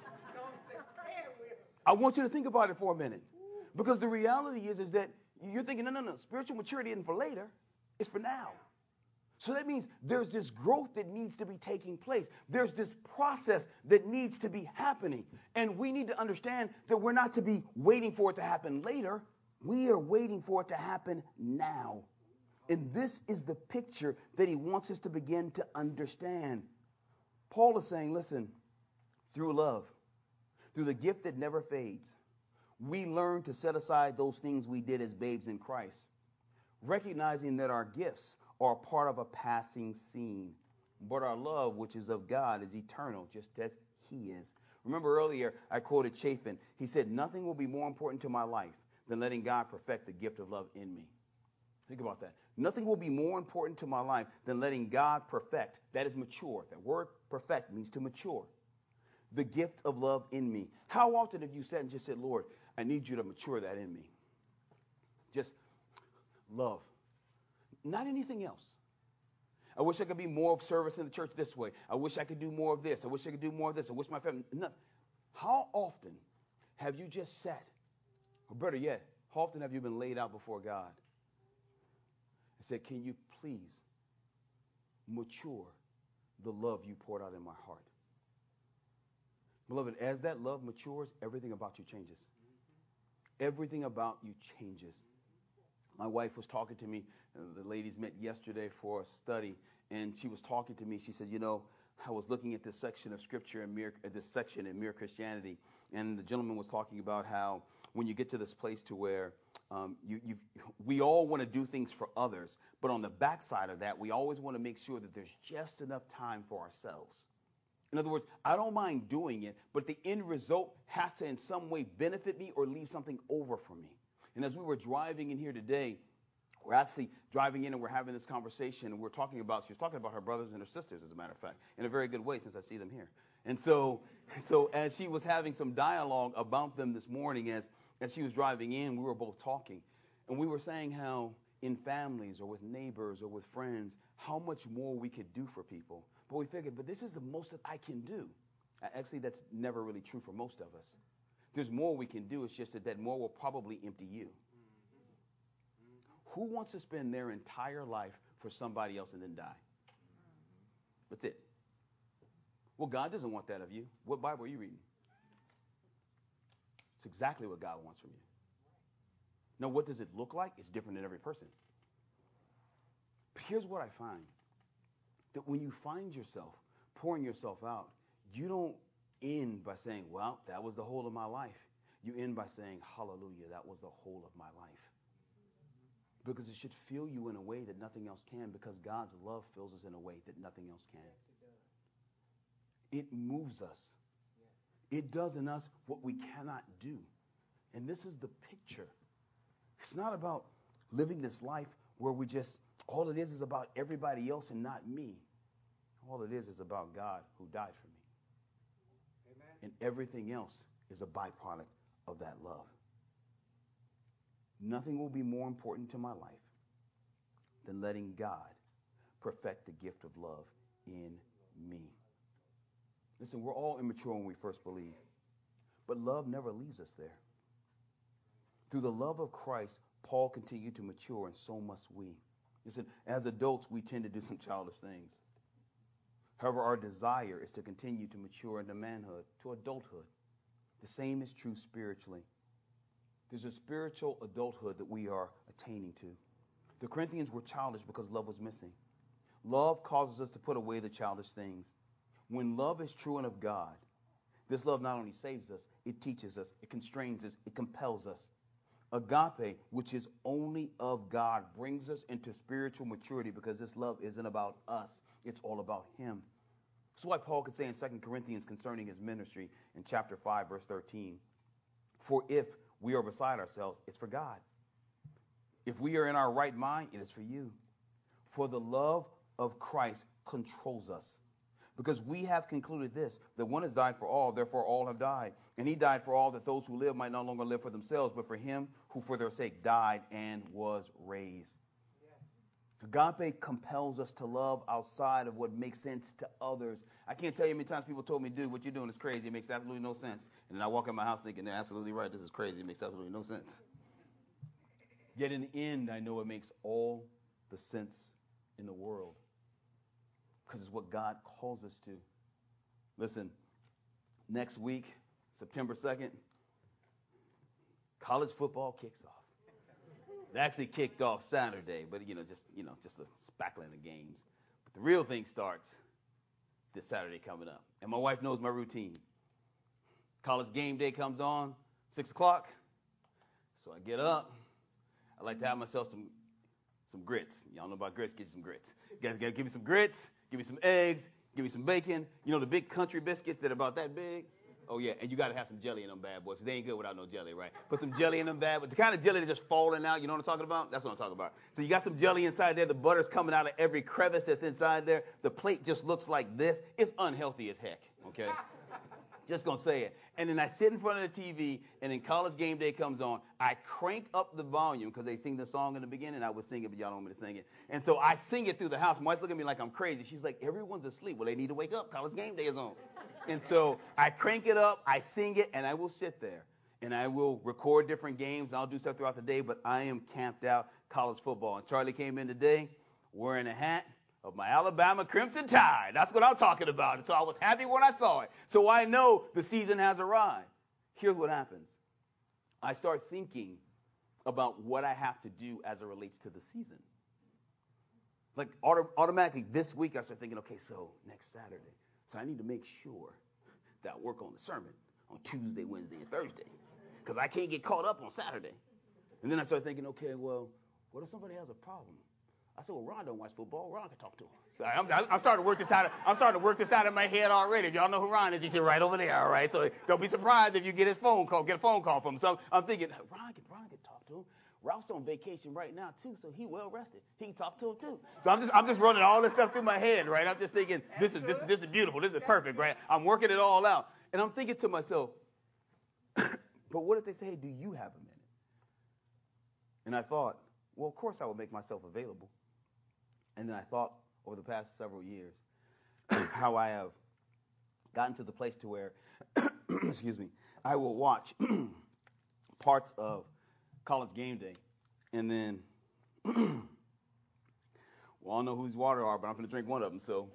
I want you to think about it for a minute. Because the reality is, is that you're thinking, no, no, no, spiritual maturity isn't for later. It's for now. So that means there's this growth that needs to be taking place. There's this process that needs to be happening. And we need to understand that we're not to be waiting for it to happen later. We are waiting for it to happen now. And this is the picture that he wants us to begin to understand. Paul is saying, listen, through love, through the gift that never fades, we learn to set aside those things we did as babes in Christ, recognizing that our gifts are part of a passing scene, but our love, which is of God, is eternal, just as he is. Remember earlier, I quoted Chafin. He said, nothing will be more important to my life than letting God perfect the gift of love in me. Think about that. Nothing will be more important to my life than letting God perfect. That is mature. That word perfect means to mature. The gift of love in me. How often have you sat and just said, Lord, I need you to mature that in me? Just love. Not anything else. I wish I could be more of service in the church this way. I wish I could do more of this. I wish I could do more of this. I wish my family. No. How often have you just sat, or better yet, how often have you been laid out before God and said, can you please mature the love you poured out in my heart? Beloved, as that love matures, everything about you changes. Everything about you changes. My wife was talking to me. Uh, the ladies met yesterday for a study, and she was talking to me. She said, you know, I was looking at this section of scripture in mere, uh, this section in Mere Christianity, and the gentleman was talking about how when you get to this place to where um, you, you, we all want to do things for others, but on the backside of that, we always want to make sure that there's just enough time for ourselves. In other words, I don't mind doing it, but the end result has to in some way benefit me or leave something over for me. And as we were driving in here today, we're actually driving in and we're having this conversation, and we're talking about, she was talking about her brothers and her sisters, as a matter of fact, in a very good way since I see them here. And so, so as she was having some dialogue about them this morning, as, as she was driving in, we were both talking. And we were saying how in families or with neighbors or with friends, how much more we could do for people. But we figured, but this is the most that I can do. Actually, that's never really true for most of us. There's more we can do. It's just that that more will probably empty you. Who wants to spend their entire life for somebody else and then die? That's it. Well, God doesn't want that of you. What Bible are you reading? It's exactly what God wants from you. Now, what does it look like? It's different in every person. But here's what I find. That when you find yourself pouring yourself out, you don't end by saying, well, that was the whole of my life. You end by saying, hallelujah, that was the whole of my life. Because it should fill you in a way that nothing else can, because God's love fills us in a way that nothing else can. It moves us. It does in us what we cannot do. And this is the picture. It's not about living this life where we just, all it is is about everybody else and not me. All it is is about God who died for me. Amen. And everything else is a byproduct of that love. Nothing will be more important to my life than letting God perfect the gift of love in me. Listen, we're all immature when we first believe, but love never leaves us there. Through the love of Christ, Paul continued to mature, and so must we. Listen, as adults, we tend to do some childish things. However, our desire is to continue to mature into manhood, to adulthood. The same is true spiritually. There's a spiritual adulthood that we are attaining to. The Corinthians were childish because love was missing. Love causes us to put away the childish things. When love is true and of God, this love not only saves us, it teaches us, it constrains us, it compels us. Agape, which is only of God, brings us into spiritual maturity because this love isn't about us. It's all about him. That's why Paul could say in Second Corinthians concerning his ministry in chapter five, verse thirteen, for if we are beside ourselves, it's for God. If we are in our right mind, it is for you. For the love of Christ controls us. Because we have concluded this, that one has died for all, therefore all have died. And he died for all, that those who live might no longer live for themselves, but for him who for their sake died and was raised. Yes. Agape compels us to love outside of what makes sense to others. I can't tell you how many times people told me, dude, what you're doing is crazy. It makes absolutely no sense. And then I walk in my house thinking, they're absolutely right. This is crazy. It makes absolutely no sense. Yet in the end, I know it makes all the sense in the world. Because it's what God calls us to. Listen, next week, September second, college football kicks off. It actually kicked off Saturday, but you know, just you know, just a spackling of games. But the real thing starts this Saturday coming up. And my wife knows my routine. College game day comes on, six o'clock. So I get up. I like to have myself some some grits. Y'all know about grits, get you some grits. You guys gotta give me some grits. Give me some eggs, give me some bacon. You know the big country biscuits that are about that big? Oh, yeah, and you got to have some jelly in them bad boys. They ain't good without no jelly, right? Put some jelly in them bad boys. The kind of jelly that's just falling out, you know what I'm talking about? That's what I'm talking about. So you got some jelly inside there. The butter's coming out of every crevice that's inside there. The plate just looks like this. It's unhealthy as heck, okay? Just going to say it. And then I sit in front of the T V, and then college game day comes on. I crank up the volume because they sing the song in the beginning. I would sing it, but y'all don't want me to sing it. And so I sing it through the house. My wife's looking at me like I'm crazy. She's like, everyone's asleep. Well, they need to wake up. College game day is on. And so I crank it up, I sing it, and I will sit there. And I will record different games, and I'll do stuff throughout the day, but I am camped out college football. And Charlie came in today wearing a hat of my Alabama Crimson Tide. That's what I'm talking about. And so I was happy when I saw it. So I know the season has arrived. Here's what happens. I start thinking about what I have to do as it relates to the season. Like auto- automatically this week I start thinking, okay, so next Saturday. So I need to make sure that I work on the sermon on Tuesday, Wednesday, and Thursday. Because I can't get caught up on Saturday. And then I start thinking, okay, well, what if somebody has a problem? I said, well, Ron don't watch football. Ron can talk to him. So I'm, I'm starting to work this out. Of, I'm starting to work this out in my head already. Y'all know who Ron is. He's here right over there. All right. So don't be surprised if you get his phone call, get a phone call from him. So I'm thinking, Ron can, Ron can talk to him. Ralph's on vacation right now too, so he well rested. He can talk to him too. So I'm just, I'm just running all this stuff through my head, right? I'm just thinking, this is, this, this is beautiful. This is perfect, right? I'm working it all out, and I'm thinking to myself, but what if they say, hey, do you have a minute? And I thought, well, of course I would make myself available. And then I thought over the past several years how I have gotten to the place to where, excuse me, I will watch parts of College Game Day, and then, well, I don't know whose water are, but I'm going to drink one of them, so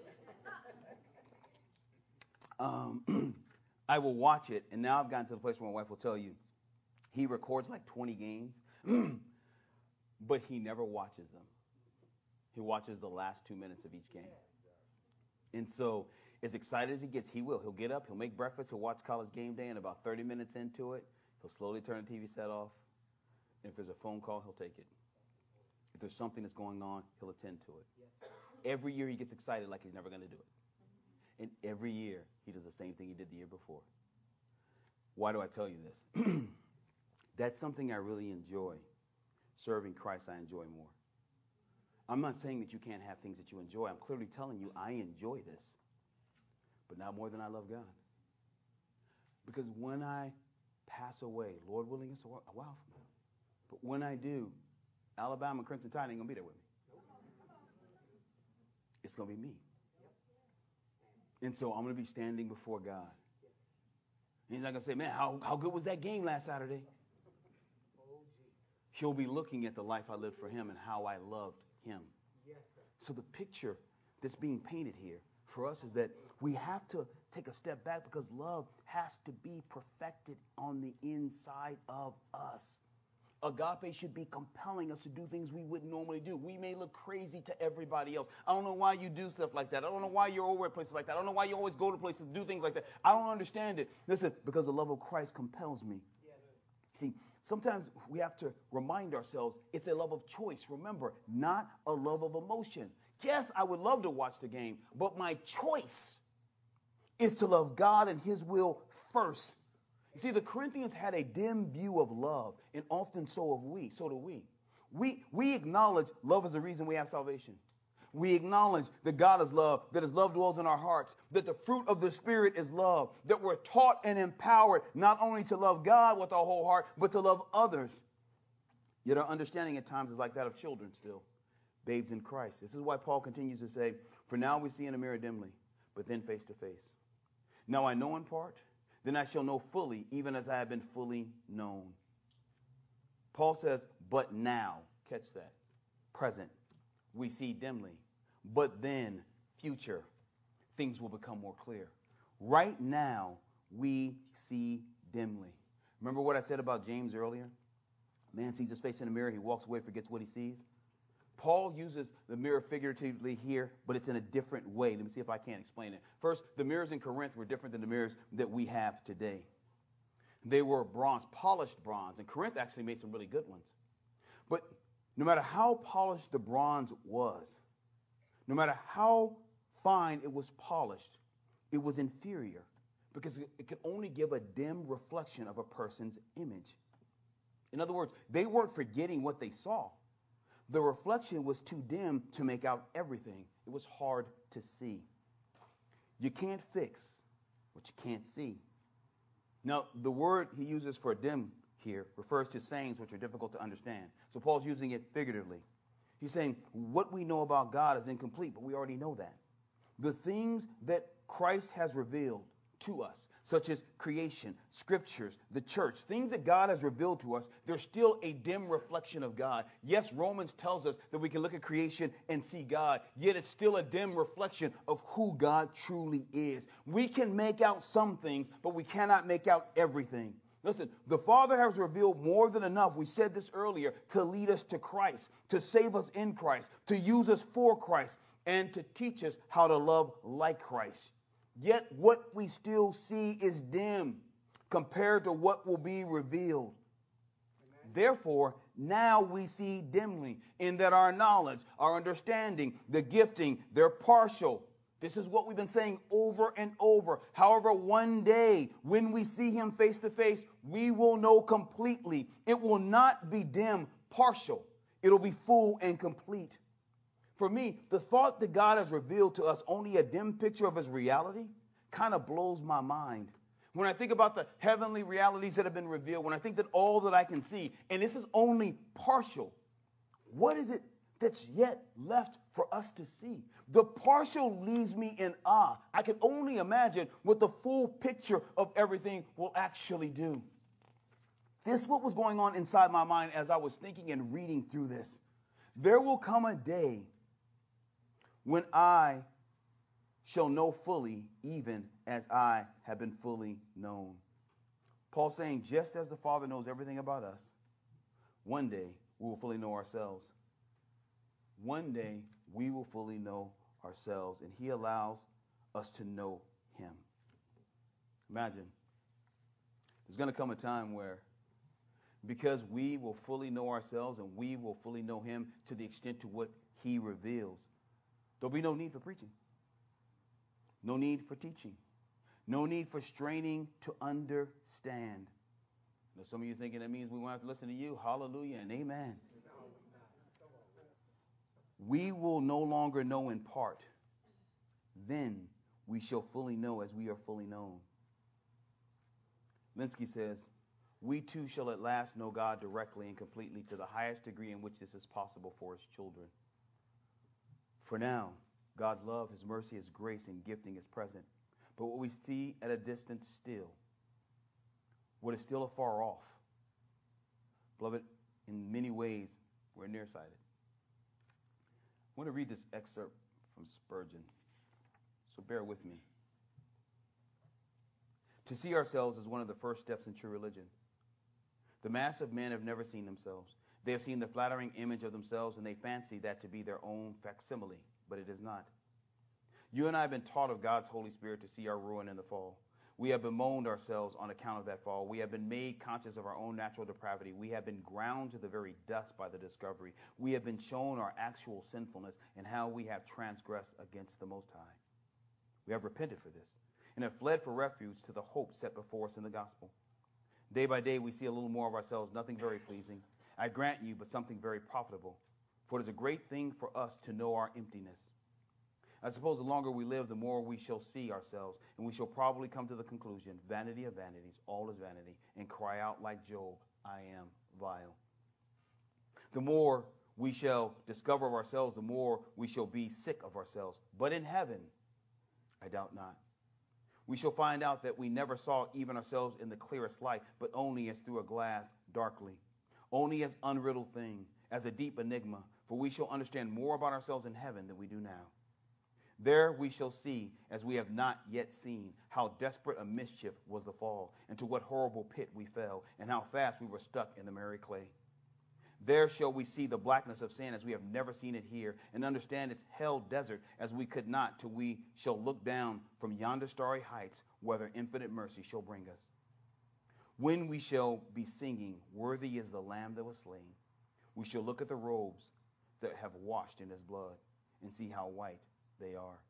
um, I will watch it, and now I've gotten to the place where my wife will tell you, he records like twenty games, but he never watches them. He watches the last two minutes of each game. And so as excited as he gets, he will. He'll get up, he'll make breakfast, he'll watch College Game Day, and about thirty minutes into it, he'll slowly turn the T V set off. And if there's a phone call, he'll take it. If there's something that's going on, he'll attend to it. Every year he gets excited like he's never going to do it. And every year he does the same thing he did the year before. Why do I tell you this? That's something I really enjoy. Serving Christ, I enjoy more. I'm not saying that you can't have things that you enjoy. I'm clearly telling you I enjoy this, but not more than I love God. Because when I pass away, Lord willing, it's a while from now. But when I do, Alabama Crimson Tide ain't going to be there with me. It's going to be me. And so I'm going to be standing before God. And he's not going to say, man, how, how good was that game last Saturday? He'll be looking at the life I lived for him and how I loved him. So the picture that's being painted here for us is that we have to take a step back because love has to be perfected on the inside of us. Agape should be compelling us to do things we wouldn't normally do. We may look crazy to everybody else. I don't know why you do stuff like that. I don't know why you're over at places like that. I don't know why you always go to places and do things like that. I don't understand it. Listen, because the love of Christ compels me. Yes. See, sometimes we have to remind ourselves it's a love of choice. Remember, not a love of emotion. Yes, I would love to watch the game, but my choice is to love God and his will first. You see, the Corinthians had a dim view of love, and often so have we. So do we. We we acknowledge love is the reason we have salvation. We acknowledge that God is love, that his love dwells in our hearts, that the fruit of the Spirit is love, that we're taught and empowered not only to love God with our whole heart, but to love others. Yet our understanding at times is like that of children still, babes in Christ. This is why Paul continues to say, for now we see in a mirror dimly, but then face to face. Now I know in part, then I shall know fully, even as I have been fully known. Paul says, but now, catch that, present, we see dimly, but then, future, things will become more clear. Right now, we see dimly. Remember what I said about James earlier? Man sees his face in the mirror, he walks away, forgets what he sees. Paul uses the mirror figuratively here, but it's in a different way. Let me see if I can explain it. First, the mirrors in Corinth were different than the mirrors that we have today. They were bronze, polished bronze, and Corinth actually made some really good ones. But no matter how polished the bronze was, no matter how fine it was polished, it was inferior because it could only give a dim reflection of a person's image. In other words, they weren't forgetting what they saw. The reflection was too dim to make out everything. It was hard to see. You can't fix what you can't see. Now, the word he uses for dim here refers to sayings which are difficult to understand. So Paul's using it figuratively. He's saying what we know about God is incomplete, but we already know that. The things that Christ has revealed to us, such as creation, scriptures, the church, things that God has revealed to us, they're still a dim reflection of God. Yes, Romans tells us that we can look at creation and see God, yet it's still a dim reflection of who God truly is. We can make out some things, but we cannot make out everything. Listen, the Father has revealed more than enough. We said this earlier, to lead us to Christ, to save us in Christ, to use us for Christ, and to teach us how to love like Christ. Yet what we still see is dim compared to what will be revealed. Amen. Therefore, now we see dimly, in that our knowledge, our understanding, the gifting, they're partial. This is what we've been saying over and over. However, one day, when we see him face to face, we will know completely. It will not be dim, partial. It'll be full and complete. For me, the thought that God has revealed to us only a dim picture of his reality kind of blows my mind. When I think about the heavenly realities that have been revealed, when I think that all that I can see, and this is only partial, what is it that's yet left for us to see? The partial leaves me in awe. I can only imagine what the full picture of everything will actually do. This is what was going on inside my mind as I was thinking and reading through this. There will come a day when I shall know fully, even as I have been fully known. Paul saying, just as the Father knows everything about us, one day we will fully know ourselves. One day we will fully know ourselves, and he allows us to know him. Imagine, there's going to come a time where, because we will fully know ourselves and we will fully know him to the extent to what he reveals, there'll be no need for preaching, no need for teaching, no need for straining to understand. Now, some of you thinking that means we won't have to listen to you. Hallelujah and amen. We will no longer know in part. Then we shall fully know as we are fully known. Linsky says, we too shall at last know God directly and completely to the highest degree in which this is possible for his children. For now, God's love, his mercy, his grace, and gifting is present. But what we see at a distance still, what is still afar off, beloved, in many ways, we're nearsighted. I want to read this excerpt from Spurgeon, so bear with me. To see ourselves is one of the first steps in true religion. The mass of men have never seen themselves. They have seen the flattering image of themselves, and they fancy that to be their own facsimile, but it is not. You and I have been taught of God's Holy Spirit to see our ruin in the fall. We have bemoaned ourselves on account of that fall. We have been made conscious of our own natural depravity. We have been ground to the very dust by the discovery. We have been shown our actual sinfulness and how we have transgressed against the Most High. We have repented for this and have fled for refuge to the hope set before us in the gospel. Day by day, we see a little more of ourselves, nothing very pleasing. I grant you, but something very profitable. For it is a great thing for us to know our emptiness. I suppose the longer we live, the more we shall see ourselves, and we shall probably come to the conclusion, vanity of vanities, all is vanity, and cry out like Job, I am vile. The more we shall discover of ourselves, the more we shall be sick of ourselves. But in heaven, I doubt not, we shall find out that we never saw even ourselves in the clearest light, but only as through a glass darkly, only as unriddled thing, as a deep enigma, for we shall understand more about ourselves in heaven than we do now. There we shall see, as we have not yet seen, how desperate a mischief was the fall, and to what horrible pit we fell, and how fast we were stuck in the merry clay. There shall we see the blackness of sin as we have never seen it here, and understand its hell desert as we could not, till we shall look down from yonder starry heights, whether infinite mercy shall bring us. When we shall be singing, worthy is the Lamb that was slain, we shall look at the robes that have washed in his blood, and see how white they are.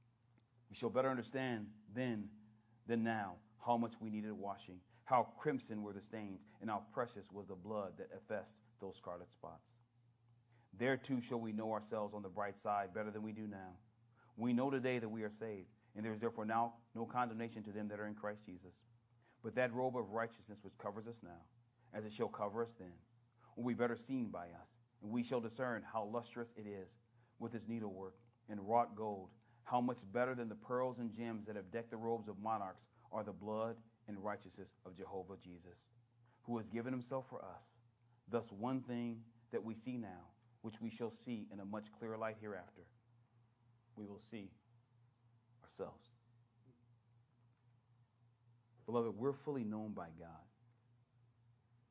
We shall better understand then than now how much we needed washing, how crimson were the stains, and how precious was the blood that effaced those scarlet spots. There too shall we know ourselves on the bright side better than we do now. We know today that we are saved, and there is therefore now no condemnation to them that are in Christ Jesus. But that robe of righteousness which covers us now, as it shall cover us then, will be better seen by us, and we shall discern how lustrous it is with its needlework and wrought gold, how much better than the pearls and gems that have decked the robes of monarchs are the blood and righteousness of Jehovah Jesus, who has given himself for us. Thus one thing that we see now, which we shall see in a much clearer light hereafter, we will see ourselves. Beloved, we're fully known by God.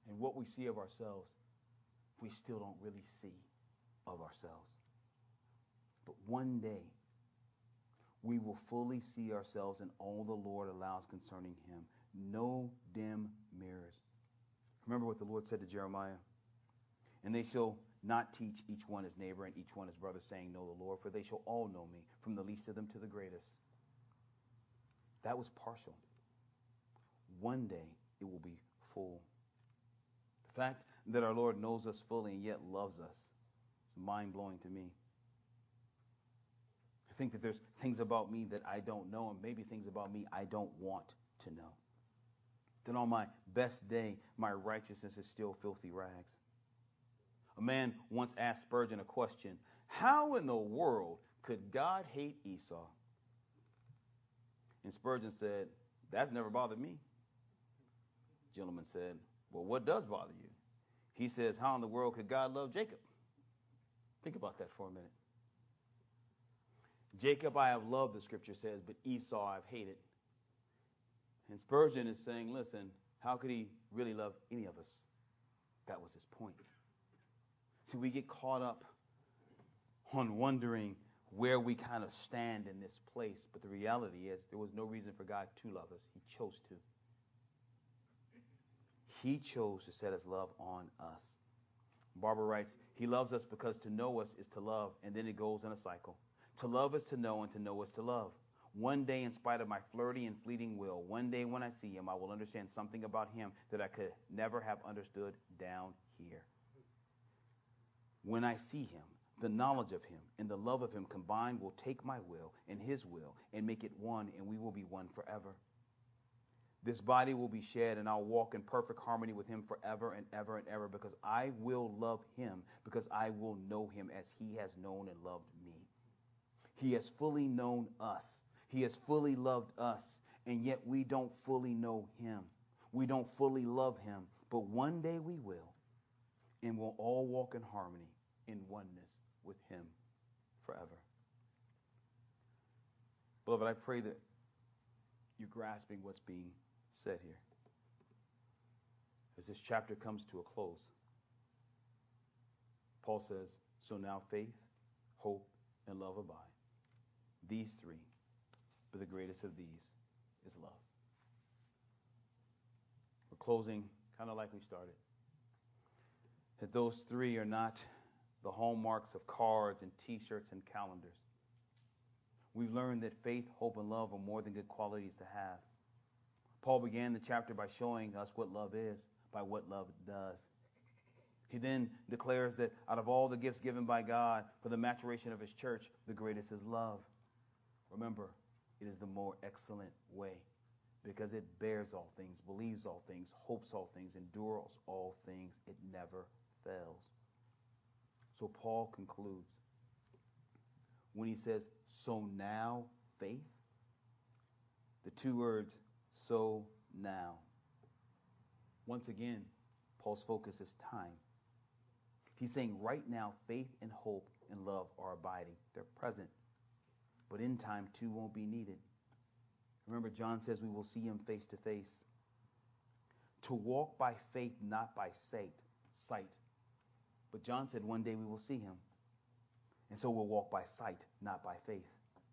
And what we see of ourselves, we still don't really see of ourselves. But one day, we will fully see ourselves in all the Lord allows concerning him. No dim mirrors. Remember what the Lord said to Jeremiah? And they shall not teach each one his neighbor and each one his brother, saying, Know the Lord, for they shall all know me, from the least of them to the greatest. That was partial. One day it will be full. The fact that our Lord knows us fully and yet loves us is mind-blowing to me. I think that there's things about me that I don't know, and maybe things about me I don't want to know. That on my best day, my righteousness is still filthy rags. A man once asked Spurgeon a question: how in the world could God hate Esau? And Spurgeon said, that's never bothered me. The gentleman said, well, what does bother you? He says, how in the world could God love Jacob? Think about that for a minute. Jacob I have loved, the scripture says, but Esau I've hated. And Spurgeon is saying, listen, how could he really love any of us? That was his point. See, we get caught up on wondering where we kind of stand in this place. But the reality is there was no reason for God to love us. He chose to. He chose to set his love on us. Barbara writes, he loves us because to know us is to love. And then it goes in a cycle. To love is to know, and to know is to love. One day, in spite of my flirty and fleeting will, one day when I see him, I will understand something about him that I could never have understood down here. When I see him, the knowledge of him and the love of him combined will take my will and his will and make it one, and we will be one forever. This body will be shed, and I'll walk in perfect harmony with him forever and ever and ever, because I will love him, because I will know him as he has known and loved me. He has fully known us. He has fully loved us, and yet we don't fully know him. We don't fully love him, but one day we will, and we'll all walk in harmony, in oneness with him forever. Beloved, I pray that you're grasping what's being said here. As this chapter comes to a close, Paul says, so now faith, hope, and love abide. These three, but the greatest of these is love. We're closing kind of like we started. That those three are not the hallmarks of cards and T-shirts and calendars. We've learned that faith, hope, and love are more than good qualities to have. Paul began the chapter by showing us what love is, by what love does. He then declares that out of all the gifts given by God for the maturation of his church, the greatest is love. Remember, it is the more excellent way, because it bears all things, believes all things, hopes all things, endures all things. It never fails. So Paul concludes when he says, so now faith, the two words, so now. Once again, Paul's focus is time. He's saying right now, faith and hope and love are abiding. They're present. But in time, two won't be needed. Remember, John says we will see him face to face. To walk by faith, not by sight. sight. But John said one day we will see him. And so we'll walk by sight, not by faith.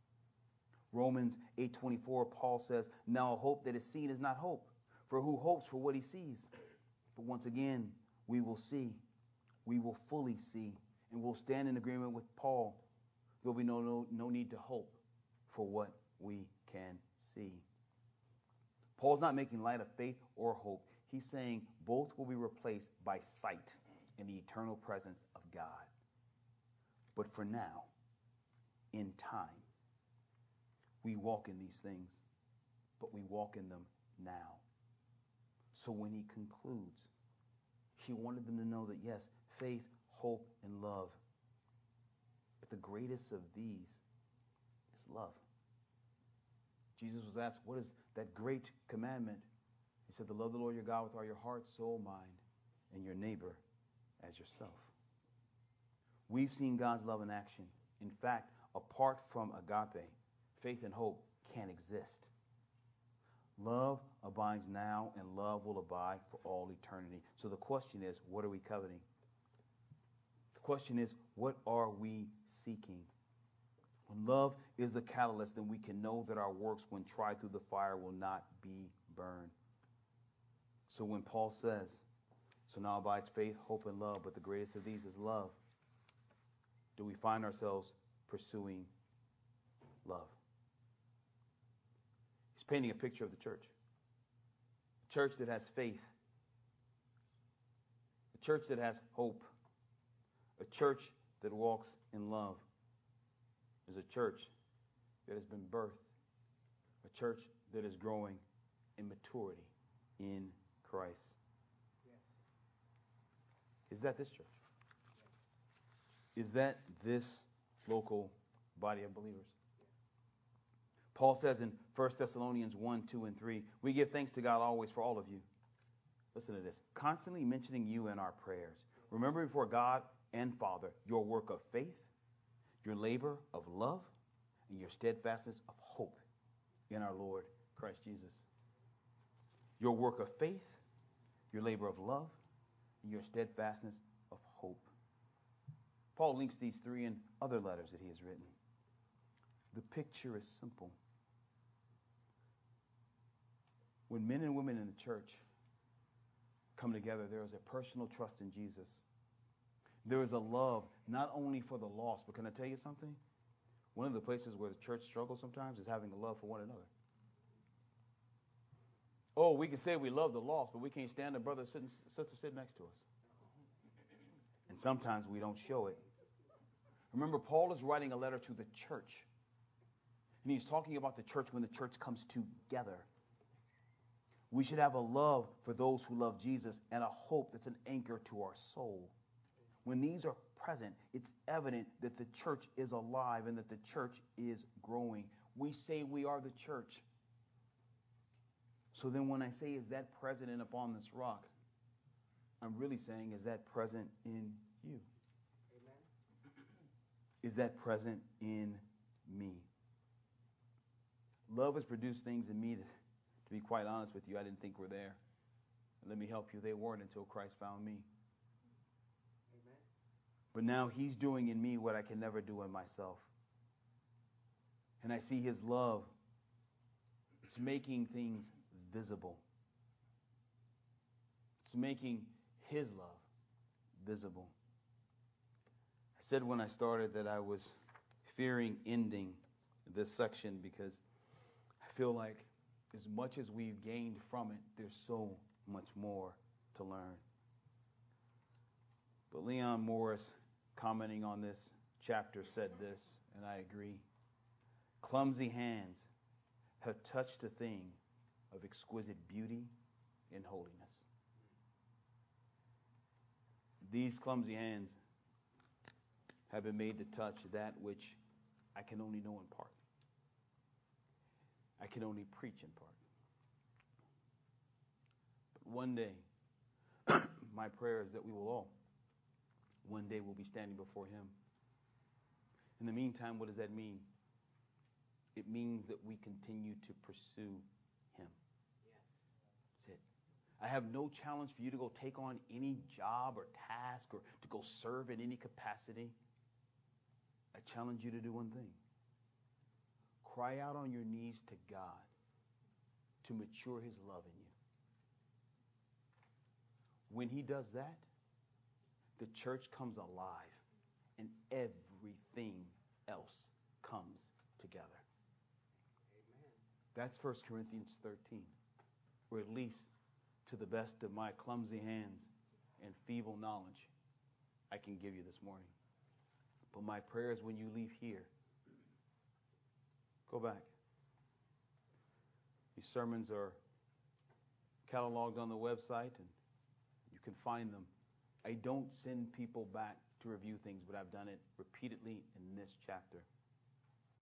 Romans eight twenty-four, Paul says, now a hope that is seen is not hope. For who hopes for what he sees? But once again, we will see. We will fully see. And we'll stand in agreement with Paul. There'll be no, no, no need to hope for what we can see. Paul's not making light of faith or hope. He's saying both will be replaced by sight in the eternal presence of God. But for now, in time, we walk in these things, but we walk in them now. So when he concludes, he wanted them to know that yes, faith, hope, and love. But the greatest of these is love. Jesus was asked, what is that great commandment? He said, to love the Lord your God with all your heart, soul, mind, and your neighbor as yourself. We've seen God's love in action. In fact, apart from agape, faith and hope can't exist. Love abides now, and love will abide for all eternity. So the question is, what are we coveting? The question is, what are we seeking? When love is the catalyst, then we can know that our works, when tried through the fire, will not be burned. So when Paul says, so now abides faith, hope, and love, but the greatest of these is love, do we find ourselves pursuing love? He's painting a picture of the church. A church that has faith. A church that has hope. A church that walks in love. Is a church that has been birthed. A church that is growing in maturity in Christ. Yes. Is that this church? Is that this local body of believers? Paul says in First Thessalonians one, two, and three, we give thanks to God always for all of you. Listen to this. Constantly mentioning you in our prayers. Remember before God and Father your work of faith, your labor of love, and your steadfastness of hope in our Lord Christ Jesus. Your work of faith, your labor of love, and your steadfastness of hope. Paul links these three in other letters that he has written. The picture is simple. When men and women in the church come together, there is a personal trust in Jesus. There is a love not only for the lost, but can I tell you something? One of the places where the church struggles sometimes is having a love for one another. Oh, we can say we love the lost, but we can't stand a brother sitting, sister sitting next to us. And sometimes we don't show it. Remember, Paul is writing a letter to the church. And he's talking about the church when the church comes together. We should have a love for those who love Jesus and a hope that's an anchor to our soul. When these are present, it's evident that the church is alive and that the church is growing. We say we are the church. So then when I say, is that present in upon this rock? I'm really saying, is that present in you? Amen. Is that present in me? Love has produced things in me that, to be quite honest with you, I didn't think were there. And let me help you, they weren't until Christ found me. Amen. But now he's doing in me what I can never do in myself. And I see his love. It's making things visible. It's making his love visible. I said when I started that I was fearing ending this section because I feel like as much as we've gained from it, there's so much more to learn. But Leon Morris, commenting on this chapter, said this, and I agree. Clumsy hands have touched a thing of exquisite beauty and holiness. These clumsy hands have been made to touch that which I can only know in part. I can only preach in part. But one day, my prayer is that we will all, one day we'll be standing before him. In the meantime, what does that mean? It means that we continue to pursue him. Yes. That's it. I have no challenge for you to go take on any job or task or to go serve in any capacity. I challenge you to do one thing. Cry out on your knees to God to mature his love in you. When he does that, the church comes alive and everything else comes together. Amen. That's First Corinthians thirteen, or at least to the best of my clumsy hands and feeble knowledge I can give you this morning. But my prayer is when you leave here, go back. These sermons are cataloged on the website and you can find them. I don't send people back to review things, but I've done it repeatedly in this chapter.